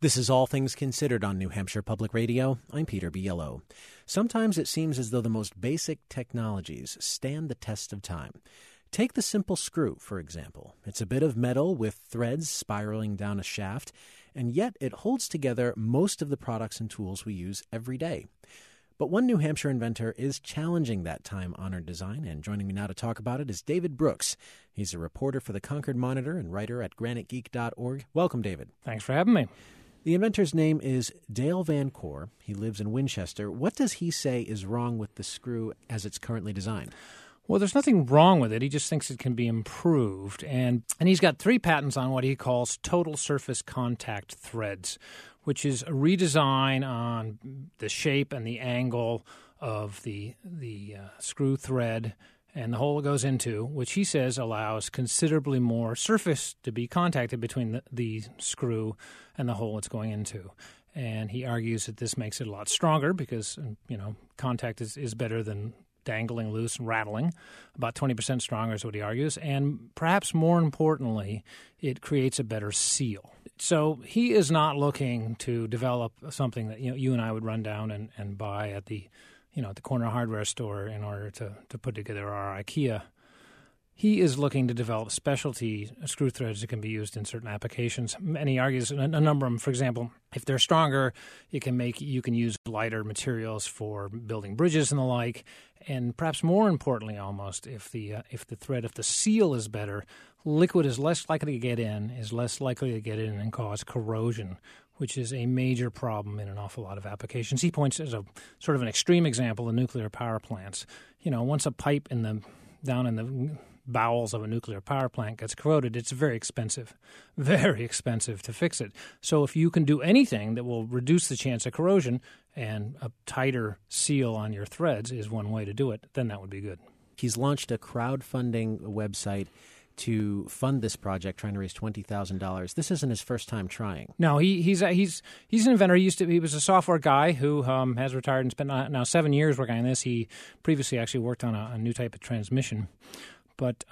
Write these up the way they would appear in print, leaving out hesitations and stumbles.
This is All Things Considered on New Hampshire Public Radio. I'm Peter Biello. Sometimes it seems as though the most basic technologies stand the test of time. Take the simple screw, for example. It's a bit of metal with threads spiraling down a shaft, and yet it holds together most of the products and tools we use every day. But one New Hampshire inventor is challenging that time-honored design, and joining me now to talk about it is David Brooks. He's a reporter for the Concord Monitor and writer at granitegeek.org. Welcome, David. Thanks for having me. The inventor's name is Dale Van Cor. He lives in Winchester. What does he say is wrong with the screw as it's currently designed? Well, there's nothing wrong with it. He just thinks it can be improved. And he's got 3 patents on what he calls total surface contact threads, which is a redesign on the shape and the angle of the screw thread and the hole it goes into, which he says allows considerably more surface to be contacted between the screw and the hole it's going into. And he argues that this makes it a lot stronger because, contact is better than dangling loose and rattling. About 20% stronger is what he argues. And perhaps more importantly, it creates a better seal. So he is not looking to develop something that you and I would run down and buy at the corner hardware store in order to put together our IKEA. He is looking to develop specialty screw threads that can be used in certain applications. And he argues a number of them. For example, if they're stronger, you can use lighter materials for building bridges and the like. And perhaps more importantly, almost, if the seal is better, liquid is less likely to get in and cause corrosion, which is a major problem in an awful lot of applications. He points as a sort of an extreme example of nuclear power plants. Once a pipe down in the bowels of a nuclear power plant gets corroded, it's very expensive to fix it. So if you can do anything that will reduce the chance of corrosion, and a tighter seal on your threads is one way to do it, then that would be good. He's launched a crowdfunding website to fund this project, trying to raise $20,000. This isn't his first time trying. No, he's an inventor. He was a software guy who has retired and spent now 7 years working on this. He previously actually worked on a new type of transmission. But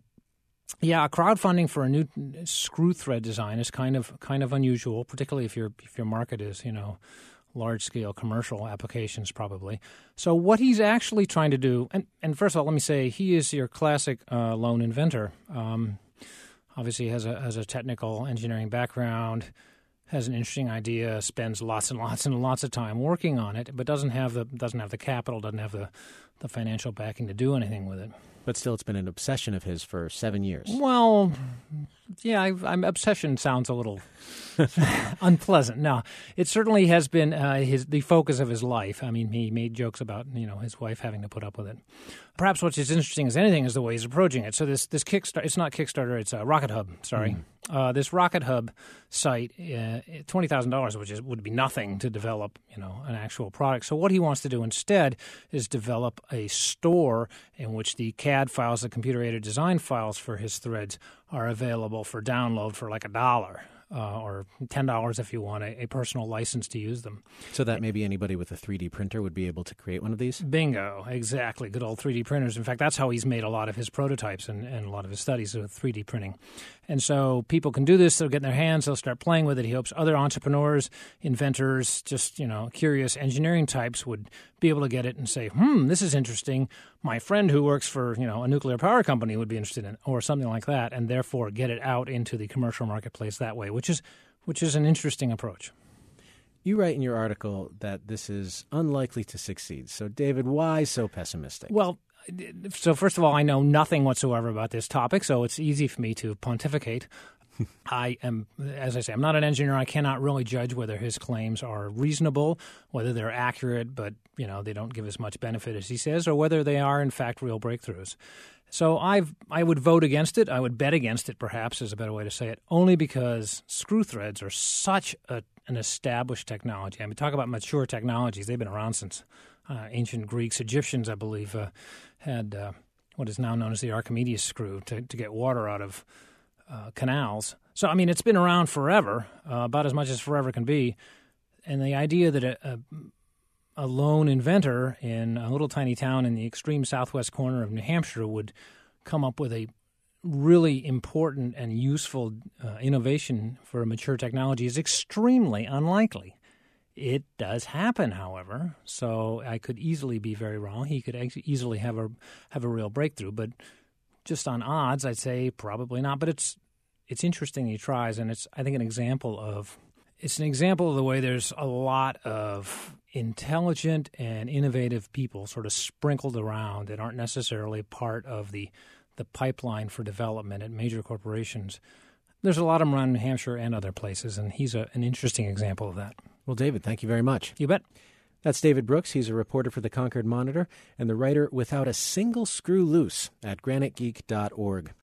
crowdfunding for a new screw thread design is kind of unusual, particularly if your market is large-scale commercial applications probably. So what he's actually trying to do, and first of all, let me say, he is your classic lone inventor. Obviously, he has a technical engineering background, has an interesting idea, spends lots and lots and lots of time working on it, but doesn't have the capital, doesn't have the financial backing to do anything with it. But still, it's been an obsession of his for 7 years. Well, yeah, obsession sounds a little unpleasant. No, it certainly has been the focus of his life. I mean, he made jokes about his wife having to put up with it. Perhaps what's as interesting as anything is the way he's approaching it. So this Kickstarter, it's not Kickstarter, it's Rocket Hub. Sorry, this Rocket Hub site, $20,000, which would be nothing to develop an actual product. So what he wants to do instead is develop a store in which the CAD files, the computer-aided design files for his threads, are available for download for like $1 or $10 if you want a personal license to use them. So that maybe anybody with a 3D printer would be able to create one of these? Bingo, exactly. Good old 3D printers. In fact, that's how he's made a lot of his prototypes and a lot of his studies with 3D printing. And so people can do this. They'll get in their hands. They'll start playing with it. He hopes other entrepreneurs, inventors, just, curious engineering types would be able to get it and say, this is interesting. My friend who works for, a nuclear power company would be interested in it, or something like that, and therefore get it out into the commercial marketplace that way, which is an interesting approach. You write in your article that this is unlikely to succeed. So, David, why so pessimistic? Well, so first of all, I know nothing whatsoever about this topic, so it's easy for me to pontificate. I am, as I say, I'm not an engineer. I cannot really judge whether his claims are reasonable, whether they're accurate, but they don't give as much benefit as he says, or whether they are in fact real breakthroughs. So I would vote against it. I would bet against it, perhaps, is a better way to say it, only because screw threads are such an established technology. I mean, talk about mature technologies. They've been around since ancient Greeks. Egyptians, I believe, had what is now known as the Archimedes screw to get water out of canals. So, I mean, it's been around forever, about as much as forever can be. And the idea that a lone inventor in a little tiny town in the extreme southwest corner of New Hampshire would come up with a really important and useful innovation for a mature technology is extremely unlikely. It does happen, however, so I could easily be very wrong. He could easily have a real breakthrough, but just on odds, I'd say probably not. But it's interesting he tries, and it's, I think, an example of the way there's a lot of intelligent and innovative people sort of sprinkled around that aren't necessarily part of the pipeline for development at major corporations. There's a lot of them around New Hampshire and other places, and he's an interesting example of that. Well, David, thank you very much. You bet. That's David Brooks. He's a reporter for the Concord Monitor and the writer Without a Single Screw Loose at granitegeek.org.